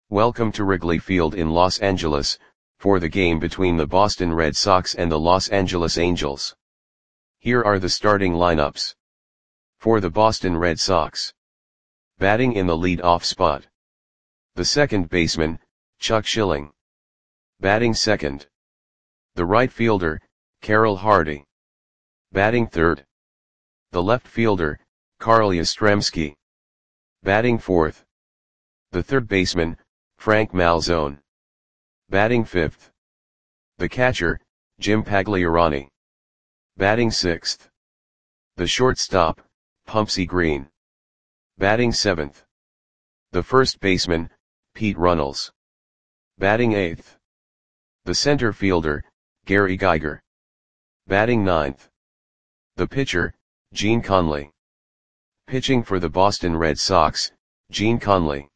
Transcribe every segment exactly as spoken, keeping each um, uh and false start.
Welcome to Wrigley Field in Los Angeles, for the game between the Boston Red Sox and the Los Angeles Angels. Here are the starting lineups. For the Boston Red Sox. Batting in the lead-off spot. The second baseman, Chuck Schilling. Batting second. The right fielder, Carroll Hardy. Batting third. The left fielder, Carl Yastrzemski. Batting fourth. The third baseman, Frank Malzone. Batting fifth. The catcher, Jim Pagliarani. Batting sixth. The shortstop, Pumpsie Green. Batting seventh. The first baseman, Pete Runnels. Batting eighth. The center fielder, Gary Geiger. Batting ninth. The pitcher, Gene Conley. Pitching for the Boston Red Sox, Gene Conley.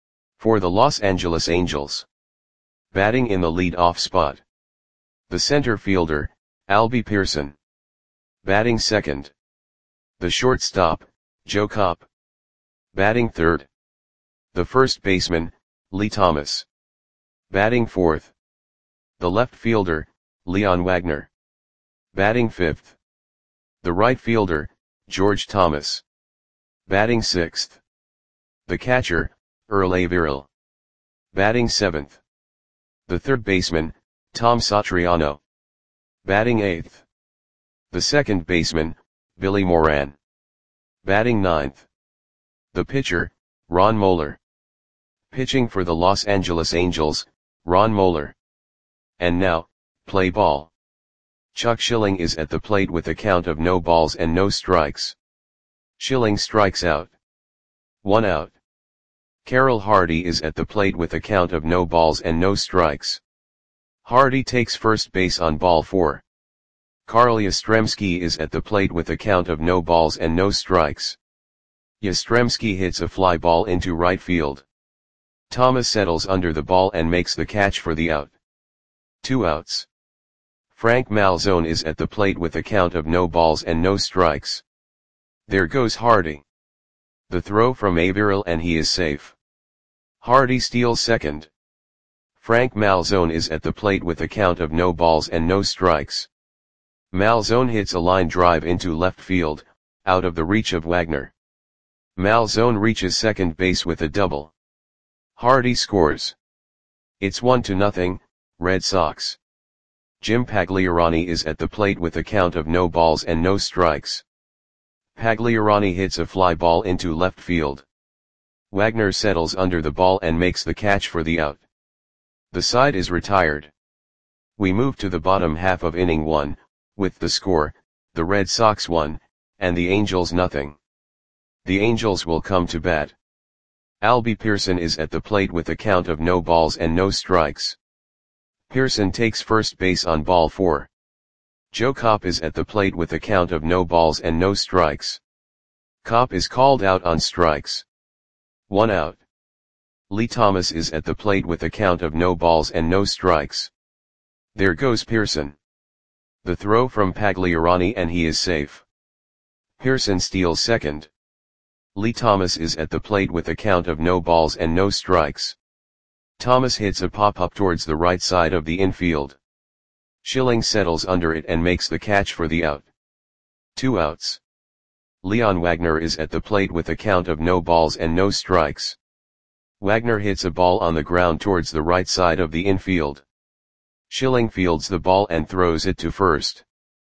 For the Los Angeles Angels. Batting in the lead-off spot. The center fielder, Albie Pearson. Batting second. The shortstop, Joe Kopp. Batting third. The first baseman, Lee Thomas. Batting fourth. The left fielder, Leon Wagner. Batting fifth. The right fielder, George Thomas. Batting sixth. The catcher, Earl Averill. Batting seventh. The third baseman, Tom Satriano. Batting eighth. The second baseman, Billy Moran. Batting ninth. The pitcher, Ron Moeller. Pitching for the Los Angeles Angels, Ron Moeller. And now, play ball. Chuck Schilling is at the plate with a count of no balls and no strikes. Schilling strikes out. One out. Carroll Hardy is at the plate with a count of no balls and no strikes. Hardy takes first base on ball four. Carl Yastrzemski is at the plate with a count of no balls and no strikes. Yastrzemski hits a fly ball into right field. Thomas settles under the ball and makes the catch for the out. Two outs. Frank Malzone is at the plate with a count of no balls and no strikes. There goes Hardy. The throw from Averill and he is safe. Hardy steals second. Frank Malzone is at the plate with a count of no balls and no strikes. Malzone hits a line drive into left field, out of the reach of Wagner. Malzone reaches second base with a double. Hardy scores. It's one to nothing, Red Sox. Jim Pagliarani is at the plate with a count of no balls and no strikes. Pagliarani hits a fly ball into left field. Wagner settles under the ball and makes the catch for the out. The side is retired. We move to the bottom half of inning one, with the score, the Red Sox one, and the Angels nothing. The Angels will come to bat. Albie Pearson is at the plate with a count of no balls and no strikes. Pearson takes first base on ball four. Joe Kopp is at the plate with a count of no balls and no strikes. Kopp is called out on strikes. One out. Lee Thomas is at the plate with a count of no balls and no strikes. There goes Pearson. The throw from Pagliarani and he is safe. Pearson steals second. Lee Thomas is at the plate with a count of no balls and no strikes. Thomas hits a pop-up towards the right side of the infield. Schilling settles under it and makes the catch for the out. Two outs. Leon Wagner is at the plate with a count of no balls and no strikes. Wagner hits a ball on the ground towards the right side of the infield. Schilling fields the ball and throws it to first.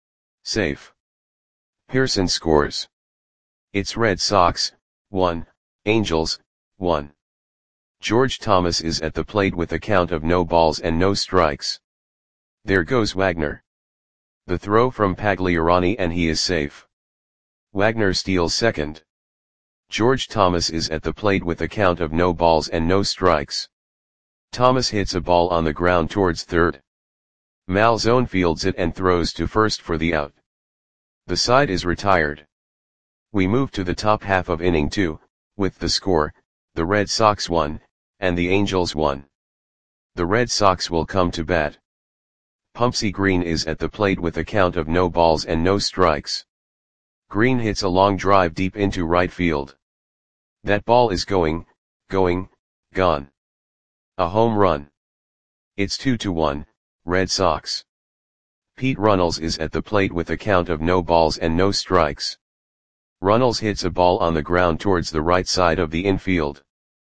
Safe. Pearson scores. It's Red Sox, one, Angels, one. George Thomas is at the plate with a count of no balls and no strikes. There goes Wagner. The throw from Pagliarani and he is safe. Wagner steals second. George Thomas is at the plate with a count of no balls and no strikes. Thomas hits a ball on the ground towards third. Malzone fields it and throws to first for the out. The side is retired. We move to the top half of inning two, with the score, the Red Sox one, and the Angels one. The Red Sox will come to bat. Pumpsie Green is at the plate with a count of no balls and no strikes. Green hits a long drive deep into right field. That ball is going, going, gone. A home run. It's two to one, Red Sox. Pete Runnels is at the plate with a count of no balls and no strikes. Runnels hits a ball on the ground towards the right side of the infield.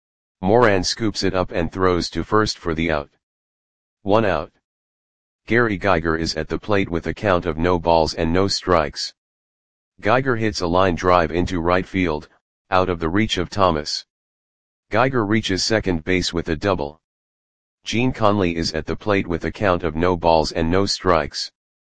Moran scoops it up and throws to first for the out. One out. Gary Geiger is at the plate with a count of no balls and no strikes. Geiger hits a line drive into right field, out of the reach of Thomas. Geiger reaches second base with a double. Gene Conley is at the plate with a count of no balls and no strikes.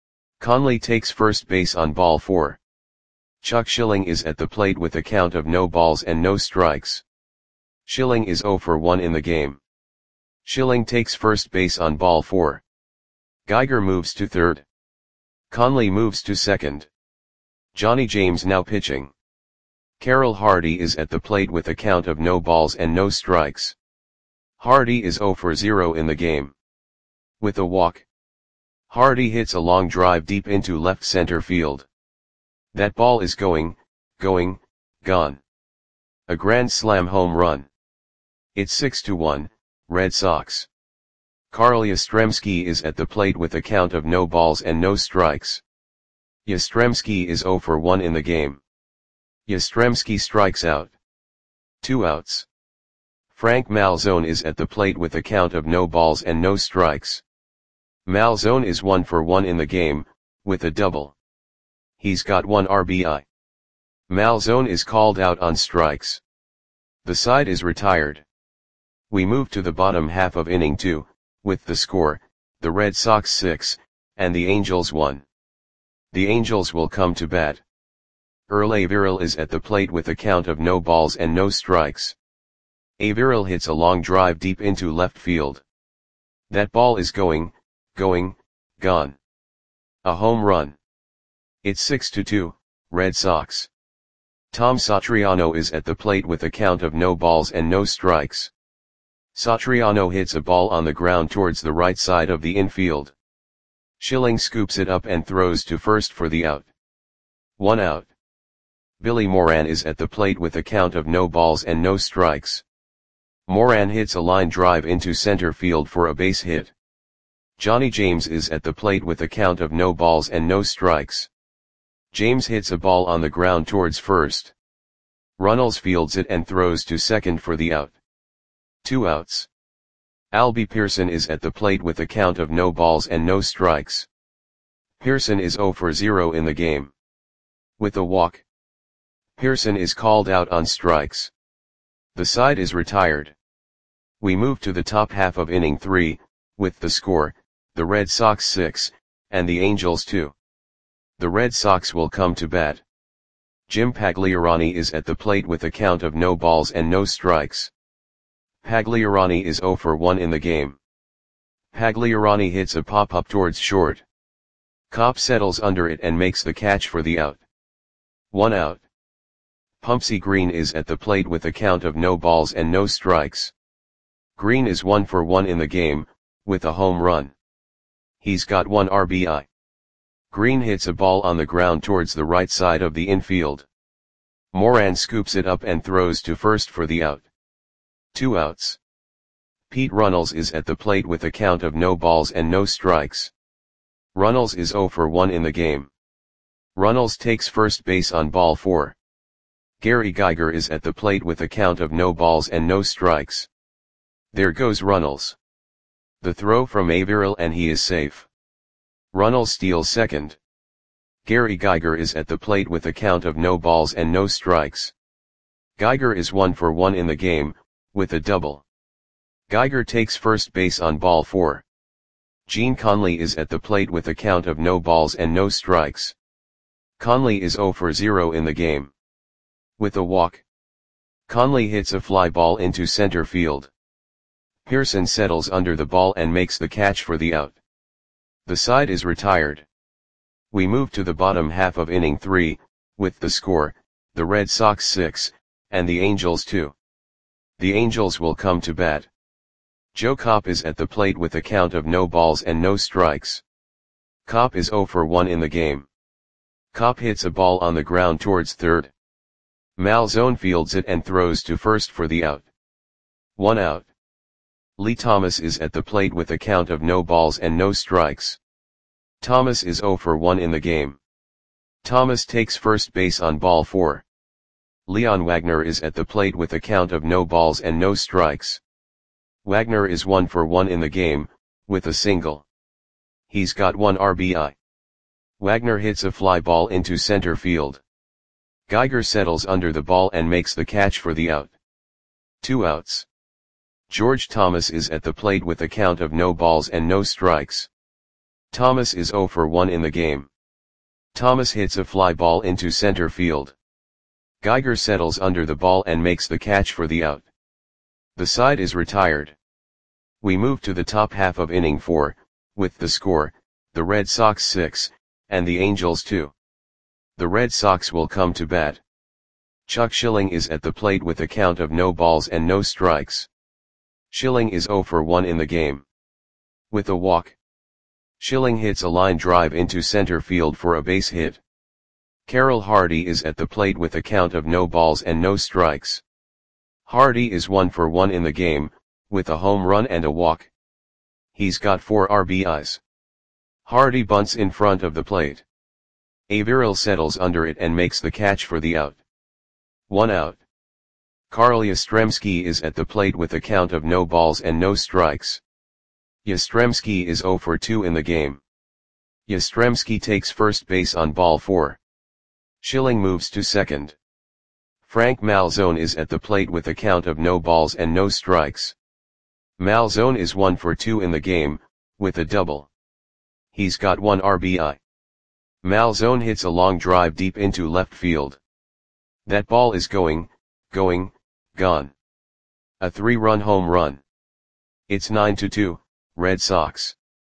Conley takes first base on ball four. Chuck Schilling is at the plate with a count of no balls and no strikes. Schilling is zero for one in the game. Schilling takes first base on ball four. Geiger moves to third. Conley moves to second. Johnny James now pitching. Carroll Hardy is at the plate with a count of no balls and no strikes. Hardy is zero for zero in the game. With a walk, Hardy hits a long drive deep into left center field. That ball is going, going, gone. A grand slam home run. It's six to one, Red Sox. Carl Yastrzemski is at the plate with a count of no balls and no strikes. Yastrzemski is zero for one in the game. Yastrzemski strikes out. Two outs. Frank Malzone is at the plate with a count of no balls and no strikes. Malzone is one for one in the game, with a double. He's got one R B I. Malzone is called out on strikes. The side is retired. We move to the bottom half of inning two, with the score, the Red Sox six, and the Angels one. The Angels will come to bat. Earl Averill is at the plate with a count of no balls and no strikes. Averill hits a long drive deep into left field. That ball is going, going, gone. A home run. It's six to two, Red Sox. Tom Satriano is at the plate with a count of no balls and no strikes. Satriano hits a ball on the ground towards the right side of the infield. Schilling scoops it up and throws to first for the out. One out. Billy Moran is at the plate with a count of no balls and no strikes. Moran hits a line drive into center field for a base hit. Johnny James is at the plate with a count of no balls and no strikes. James hits a ball on the ground towards first. Runnels fields it and throws to second for the out. Two outs. Albie Pearson is at the plate with a count of no balls and no strikes. Pearson is zero for zero in the game. With a walk, Pearson is called out on strikes. The side is retired. We move to the top half of inning three, with the score, the Red Sox six, and the Angels two. The Red Sox will come to bat. Jim Pagliarani is at the plate with a count of no balls and no strikes. Pagliarani is zero for one in the game. Pagliarani hits a pop-up towards short. Kopp settles under it and makes the catch for the out. One out. Pumpsy Green is at the plate with a count of no balls and no strikes. Green is one for one in the game, with a home run. He's got one R B I. Green hits a ball on the ground towards the right side of the infield. Moran scoops it up and throws to first for the out. Two outs. Pete Runnels is at the plate with a count of no balls and no strikes. Runnels is zero for one in the game. Runnels takes first base on ball four. Gary Geiger is at the plate with a count of no balls and no strikes. There goes Runnels. The throw from Averill and he is safe. Runnels steals second. Gary Geiger is at the plate with a count of no balls and no strikes. Geiger is one for one in the game, with a double. Geiger takes first base on ball four. Gene Conley is at the plate with a count of no balls and no strikes. Conley is zero for zero in the game. With a walk, Conley hits a fly ball into center field. Pearson settles under the ball and makes the catch for the out. The side is retired. We move to the bottom half of inning three, with the score, the Red Sox six, and the Angels two. The Angels will come to bat. Joe Kopp is at the plate with a count of no balls and no strikes. Kopp is zero for one in the game. Kopp hits a ball on the ground towards third. Malzone fields it and throws to first for the out. One out. Lee Thomas is at the plate with a count of no balls and no strikes. Thomas is zero for one in the game. Thomas takes first base on ball four. Leon Wagner is at the plate with a count of no balls and no strikes. Wagner is one for one in the game, with a single. He's got one R B I. Wagner hits a fly ball into center field. Geiger settles under the ball and makes the catch for the out. Two outs. George Thomas is at the plate with a count of no balls and no strikes. Thomas is zero for one in the game. Thomas hits a fly ball into center field. Geiger settles under the ball and makes the catch for the out. The side is retired. We move to the top half of inning four, with the score, the Red Sox six, and the Angels two. The Red Sox will come to bat. Chuck Schilling is at the plate with a count of no balls and no strikes. Schilling is zero for one in the game. With a walk. Schilling hits a line drive into center field for a base hit. Carroll Hardy is at the plate with a count of no balls and no strikes. Hardy is one for one in the game, with a home run and a walk. He's got four R B Is. Hardy bunts in front of the plate. Averill settles under it and makes the catch for the out. One out. Carl Yastrzemski is at the plate with a count of no balls and no strikes. Yastrzemski is zero for two in the game. Yastrzemski takes first base on ball four. Schilling moves to second. Frank Malzone is at the plate with a count of no balls and no strikes. Malzone is one for two in the game, with a double. He's got one R B I. Malzone hits a long drive deep into left field. That ball is going, going, gone. A three-run home run. It's nine to two, Red Sox.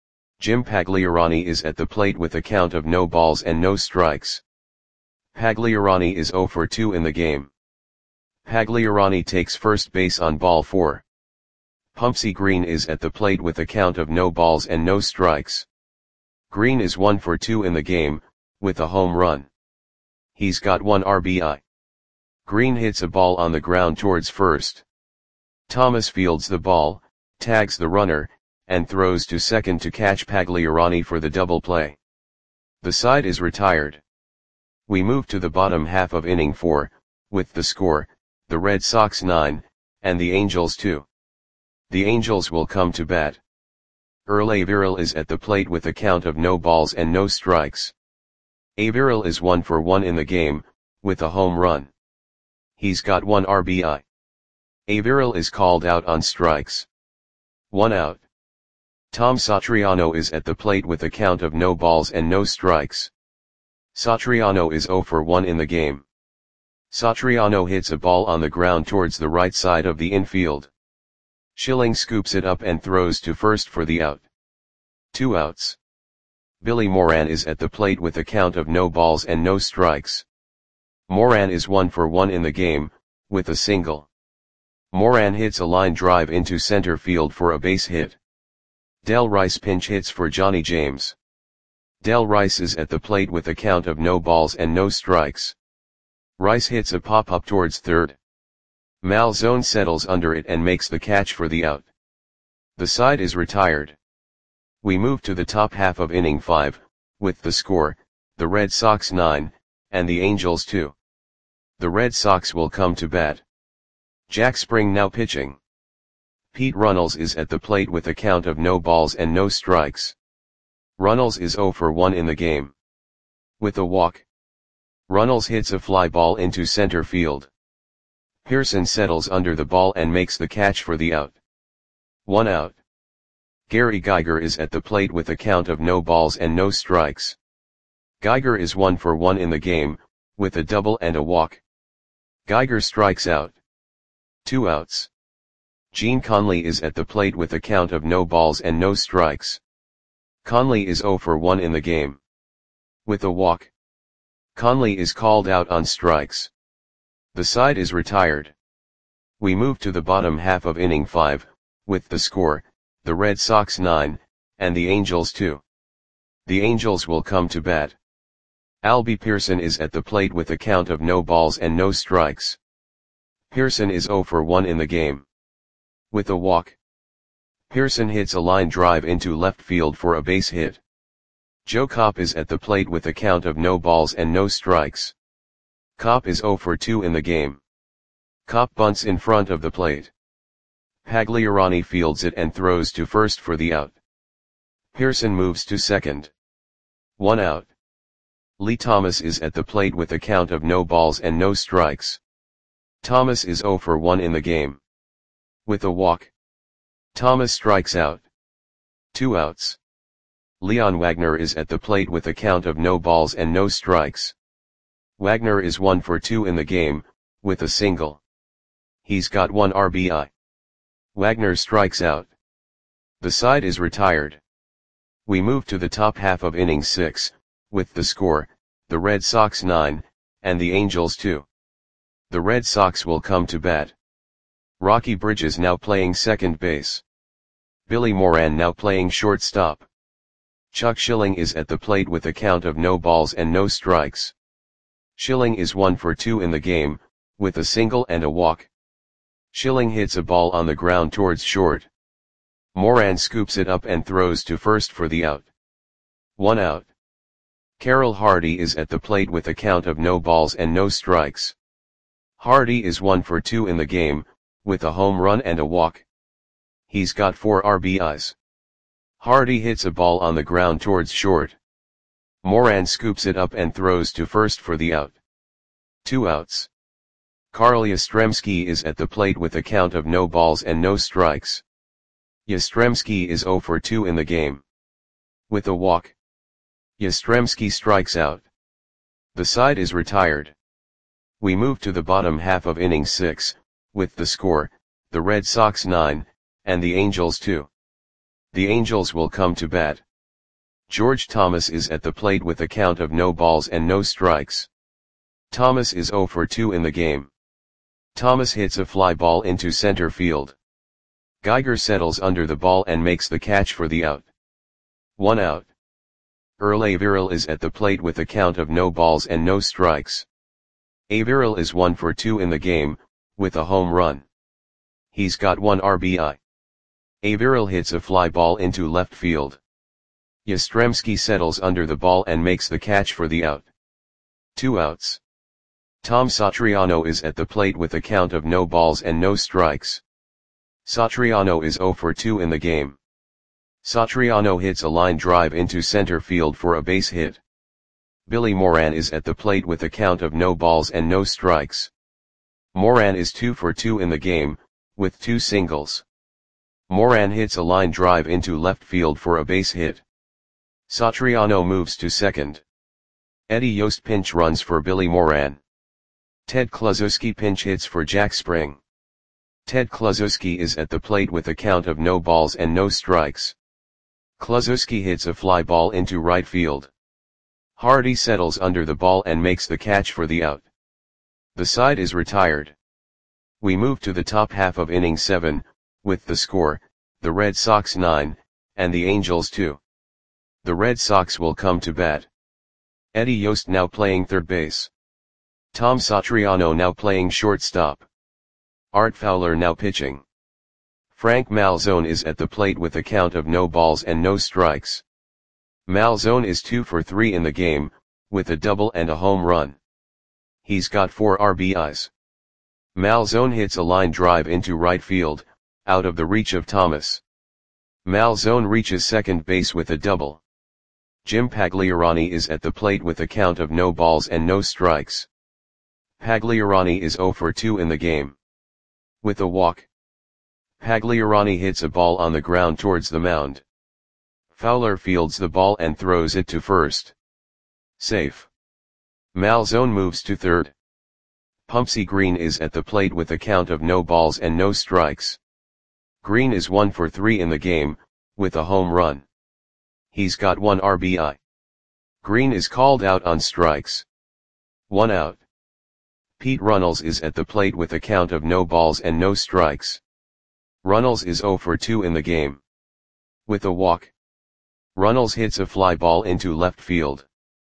Jim Pagliarani is at the plate with a count of no balls and no strikes. Pagliarani is zero for two in the game. Pagliarani takes first base on ball four. Pumpsy Green is at the plate with a count of no balls and no strikes. Green is one for two in the game, with a home run. He's got one R B I. Green hits a ball on the ground towards first. Thomas fields the ball, tags the runner, and throws to second to catch Pagliarani for the double play. The side is retired. We move to the bottom half of inning four, with the score, the Red Sox nine, and the Angels two. The Angels will come to bat. Earl Averill is at the plate with a count of no balls and no strikes. Averill is one for one in the game, with a home run. He's got one R B I. Averill is called out on strikes. One out. Tom Satriano is at the plate with a count of no balls and no strikes. Satriano is zero for one in the game. Satriano hits a ball on the ground towards the right side of the infield. Schilling scoops it up and throws to first for the out. Two outs. Billy Moran is at the plate with a count of no balls and no strikes. Moran is one for one in the game, with a single. Moran hits a line drive into center field for a base hit. Del Rice pinch hits for Johnny James. Del Rice is at the plate with a count of no balls and no strikes. Rice hits a pop-up towards third. Malzone settles under it and makes the catch for the out. The side is retired. We move to the top half of inning five, with the score, the Red Sox nine, and the Angels two. The Red Sox will come to bat. Jack Spring now pitching. Pete Runnels is at the plate with a count of no balls and no strikes. Runnels is zero for one in the game. With a walk. Runnels hits a fly ball into center field. Pearson settles under the ball and makes the catch for the out. One out. Gary Geiger is at the plate with a count of no balls and no strikes. Geiger is one for one in the game, with a double and a walk. Geiger strikes out. Two outs. Gene Conley is at the plate with a count of no balls and no strikes. Conley is zero for one in the game. With a walk. Conley is called out on strikes. The side is retired. We move to the bottom half of inning five, with the score, the Red Sox nine, and the Angels two. The Angels will come to bat. Albie Pearson is at the plate with a count of no balls and no strikes. Pearson is zero for one in the game. With a walk. Pearson hits a line drive into left field for a base hit. Joe Kopp is at the plate with a count of no balls and no strikes. Kopp is zero for two in the game. Kopp bunts in front of the plate. Pagliarani fields it and throws to first for the out. Pearson moves to second. One out. Lee Thomas is at the plate with a count of no balls and no strikes. Thomas is zero for one in the game. With a walk, Thomas strikes out. Two outs. Leon Wagner is at the plate with a count of no balls and no strikes. Wagner is one for two in the game, with a single. He's got one R B I. Wagner strikes out. The side is retired. We move to the top half of inning six, with the score, the Red Sox nine, and the Angels two. The Red Sox will come to bat. Rocky Bridges now playing second base. Billy Moran now playing shortstop. Chuck Schilling is at the plate with a count of no balls and no strikes. Schilling is one for two in the game, with a single and a walk. Schilling hits a ball on the ground towards short. Moran scoops it up and throws to first for the out. One out. Carroll Hardy is at the plate with a count of no balls and no strikes. Hardy is one for two in the game, with a home run and a walk. He's got four R B Is. Hardy hits a ball on the ground towards short. Moran scoops it up and throws to first for the out. Two outs. Carl Yastrzemski is at the plate with a count of no balls and no strikes. Yastrzemski is zero for two in the game. With a walk, Yastrzemski strikes out. The side is retired. We move to the bottom half of inning six, with the score, the Red Sox nine, and the Angels two. The Angels will come to bat. George Thomas is at the plate with a count of no balls and no strikes. Thomas is zero for two in the game. Thomas hits a fly ball into center field. Geiger settles under the ball and makes the catch for the out. One out. Earl Averill is at the plate with a count of no balls and no strikes. Averill is one for two in the game, with a home run. He's got one R B I. Averill hits a fly ball into left field. Yastrzemski settles under the ball and makes the catch for the out. Two outs. Tom Satriano is at the plate with a count of no balls and no strikes. Satriano is zero for two in the game. Satriano hits a line drive into center field for a base hit. Billy Moran is at the plate with a count of no balls and no strikes. Moran is two for two in the game, with two singles. Moran hits a line drive into left field for a base hit. Satriano moves to second. Eddie Yost pinch runs for Billy Moran. Ted Kluszewski pinch hits for Jack Spring. Ted Kluszewski is at the plate with a count of no balls and no strikes. Kluszewski hits a fly ball into right field. Hardy settles under the ball and makes the catch for the out. The side is retired. We move to the top half of inning seven, with the score, the Red Sox nine, and the Angels two. The Red Sox will come to bat. Eddie Yost now playing third base. Tom Satriano now playing shortstop. Art Fowler now pitching. Frank Malzone is at the plate with a count of no balls and no strikes. Malzone is two for three in the game, with a double and a home run. He's got four R B Is. Malzone hits a line drive into right field, out of the reach of Thomas. Malzone reaches second base with a double. Jim Pagliarani is at the plate with a count of no balls and no strikes. Pagliarani is zero for two in the game. With a walk, Pagliarani hits a ball on the ground towards the mound. Fowler fields the ball and throws it to first. Safe. Malzone moves to third. Pumpsy Green is at the plate with a count of no balls and no strikes. Green is one for three in the game, with a home run. He's got one R B I. Green is called out on strikes. One out. Pete Runnels is at the plate with a count of no balls and no strikes. Runnels is zero for two in the game. With a walk, Runnels hits a fly ball into left field.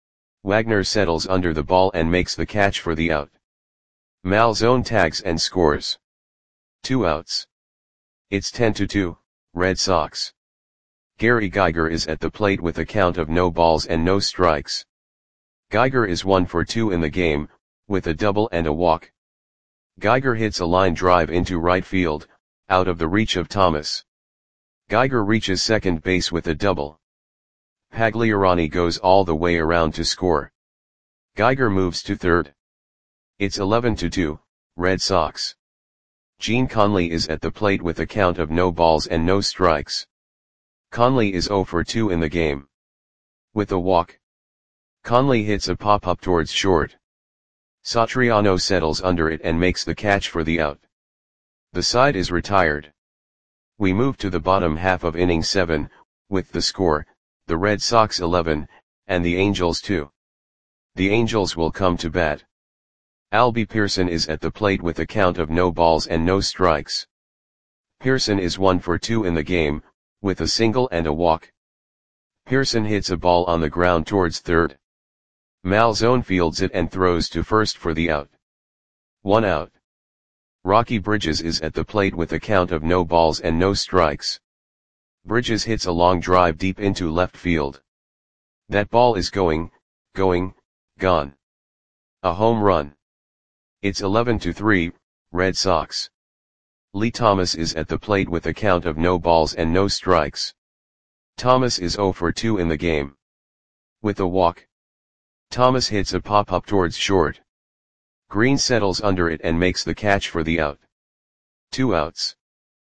Wagner settles under the ball and makes the catch for the out. Malzone tags and scores. Two outs. It's ten to two. Red Sox. Gary Geiger is at the plate with a count of no balls and no strikes. Geiger is one for two in the game, with a double and a walk. Geiger hits a line drive into right field, out of the reach of Thomas. Geiger reaches second base with a double. Pagliarani goes all the way around to score. Geiger moves to third. It's eleven to two, Red Sox. Gene Conley is at the plate with a count of no balls and no strikes. Conley is zero for two in the game. With a walk. Conley hits a pop-up towards short. Satriano settles under it and makes the catch for the out. The side is retired. We move to the bottom half of inning seven, with the score, the Red Sox eleven, and the Angels two. The Angels will come to bat. Albie Pearson is at the plate with a count of no balls and no strikes. Pearson is one for two in the game, with a single and a walk. Pearson hits a ball on the ground towards third. Malzone fields it and throws to first for the out. One out. Rocky Bridges is at the plate with a count of no balls and no strikes. Bridges hits a long drive deep into left field. That ball is going, going, gone. A home run. It's eleven to three, Red Sox. Lee Thomas is at the plate with a count of no balls and no strikes. Thomas is zero for two in the game. With a walk. Thomas hits a pop-up towards short. Green settles under it and makes the catch for the out. Two outs.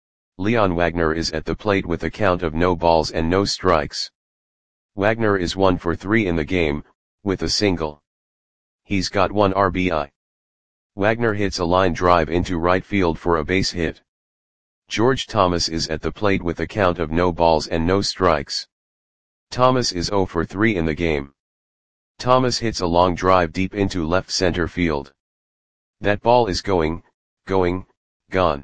Leon Wagner is at the plate with a count of no balls and no strikes. Wagner is one for three in the game, with a single. He's got one R B I. Wagner hits a line drive into right field for a base hit. George Thomas is at the plate with a count of no balls and no strikes. Thomas is zero for three in the game. Thomas hits a long drive deep into left center field. That ball is going, going, gone.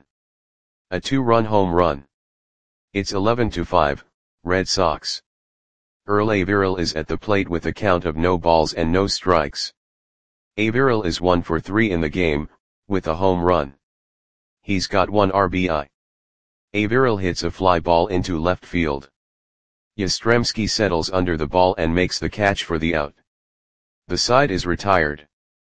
A two-run home run. It's eleven to five, Red Sox. Earl Averill is at the plate with a count of no balls and no strikes. Averill is one for three in the game, with a home run. He's got one R B I. Averill hits a fly ball into left field. Yastrzemski settles under the ball and makes the catch for the out. The side is retired.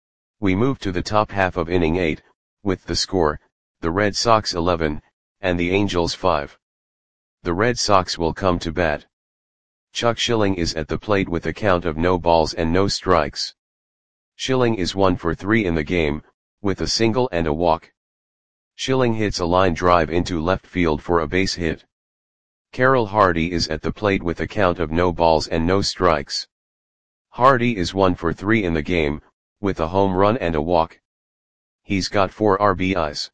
We move to the top half of inning eight, with the score, the Red Sox eleven, and the Angels five. The Red Sox will come to bat. Chuck Schilling is at the plate with a count of no balls and no strikes. Schilling is one for three in the game, with a single and a walk. Schilling hits a line drive into left field for a base hit. Carroll Hardy is at the plate with a count of no balls and no strikes. Hardy is one for three in the game, with a home run and a walk. He's got four R B Is.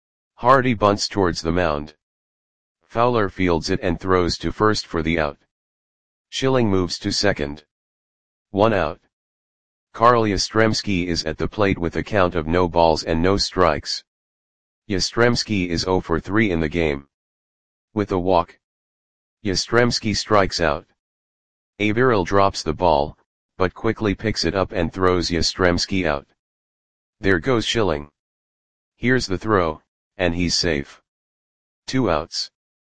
Hardy bunts towards the mound. Fowler fields it and throws to first for the out. Schilling moves to second. One out. Carl Yastrzemski is at the plate with a count of no balls and no strikes. Yastrzemski is zero for three in the game. With a walk. Yastrzemski strikes out. Averill drops the ball, but quickly picks it up and throws Yastrzemski out. There goes Schilling. Here's the throw, and he's safe. Two outs.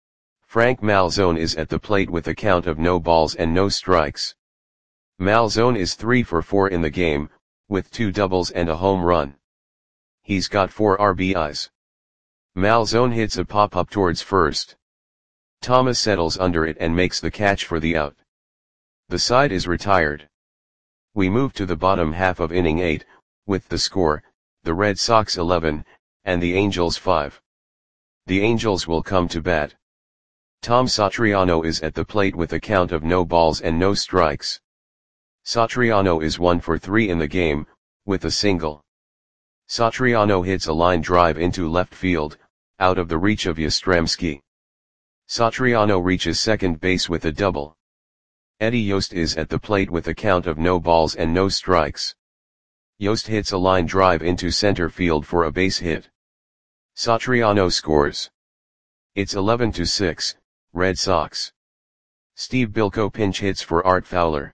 Frank Malzone is at the plate with a count of no balls and no strikes. Malzone is three for four in the game, with two doubles and a home run. He's got four R B Is. Malzone hits a pop-up towards first. Thomas settles under it and makes the catch for the out. The side is retired. We move to the bottom half of inning eight, with the score, the Red Sox eleven, and the Angels five. The Angels will come to bat. Tom Satriano is at the plate with a count of no balls and no strikes. Satriano is one for three in the game, with a single. Satriano hits a line drive into left field, out of the reach of Yastrzemski. Satriano reaches second base with a double. Eddie Yost is at the plate with a count of no balls and no strikes. Yost hits a line drive into center field for a base hit. Satriano scores. It's eleven to six, Red Sox. Steve Bilko pinch hits for Art Fowler.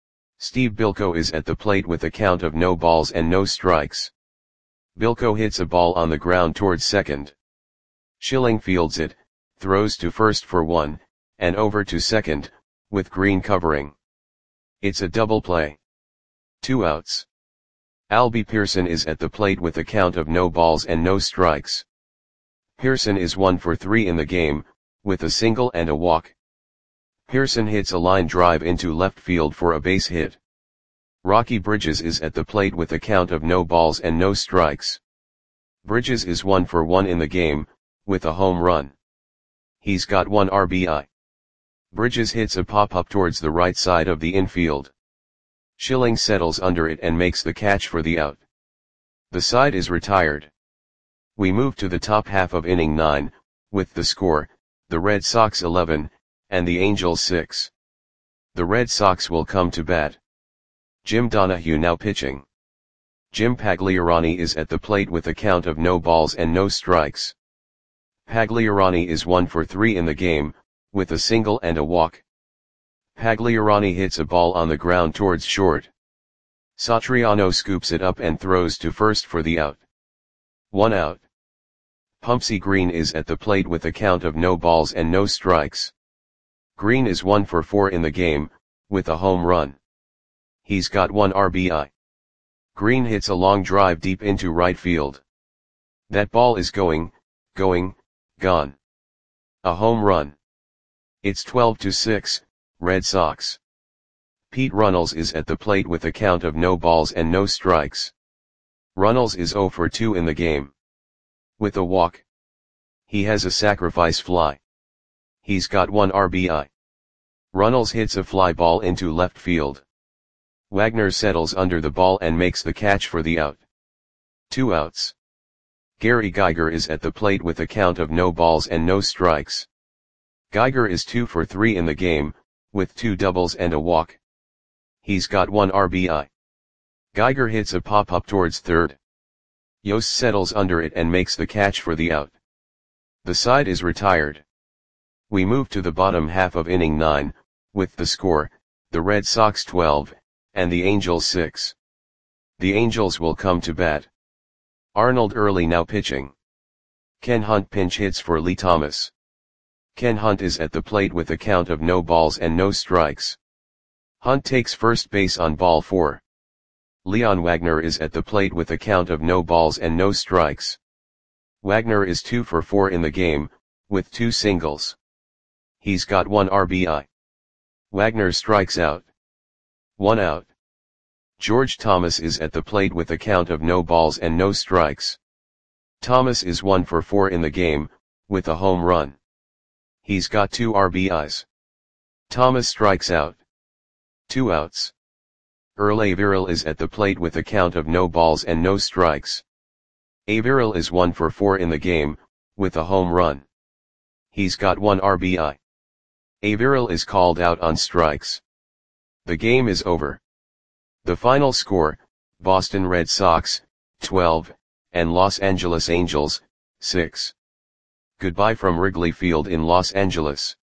Steve Bilko is at the plate with a count of no balls and no strikes. Bilko hits a ball on the ground towards second. Schilling fields it, throws to first for one, and over to second, with Green covering. It's a double play. Two outs. Albie Pearson is at the plate with a count of no balls and no strikes. Pearson is one for three in the game, with a single and a walk. Pearson hits a line drive into left field for a base hit. Rocky Bridges is at the plate with a count of no balls and no strikes. Bridges is one for one in the game, with a home run. He's got one R B I. Bridges hits a pop-up towards the right side of the infield. Schilling settles under it and makes the catch for the out. The side is retired. We move to the top half of inning nine, with the score, the Red Sox eleven, and the Angels six. The Red Sox will come to bat. Jim Donahue now pitching. Jim Pagliarani is at the plate with a count of no balls and no strikes. Pagliarani is one for three in the game, with a single and a walk. Pagliarani hits a ball on the ground towards short. Satriano scoops it up and throws to first for the out. One out. Pumpsy Green is at the plate with a count of no balls and no strikes. Green is one for four in the game, with a home run. He's got one R B I. Green hits a long drive deep into right field. That ball is going, going, gone. A home run. It's twelve to six, Red Sox. Pete Runnels is at the plate with a count of no balls and no strikes. Runnels is zero for two in the game. With a walk. He has a sacrifice fly. He's got one R B I. Runnels hits a fly ball into left field. Wagner settles under the ball and makes the catch for the out. Two outs. Gary Geiger is at the plate with a count of no balls and no strikes. Geiger is two for three in the game, with two doubles and a walk. He's got one R B I. Geiger hits a pop-up towards third. Yost settles under it and makes the catch for the out. The side is retired. We move to the bottom half of inning nine, with the score, the Red Sox twelve, and the Angels six. The Angels will come to bat. Arnold Early now pitching. Ken Hunt pinch hits for Lee Thomas. Ken Hunt is at the plate with a count of no balls and no strikes. Hunt takes first base on ball four. Leon Wagner is at the plate with a count of no balls and no strikes. Wagner is two for four in the game, with two singles. He's got one R B I. Wagner strikes out. One out. George Thomas is at the plate with a count of no balls and no strikes. Thomas is one for four in the game, with a home run. He's got two R B Is. Thomas strikes out. Two outs. Earl Averill is at the plate with a count of no balls and no strikes. Averill is one for four in the game, with a home run. He's got one R B I. Averill is called out on strikes. The game is over. The final score, Boston Red Sox, twelve, and Los Angeles Angels, six. Goodbye from Wrigley Field in Los Angeles.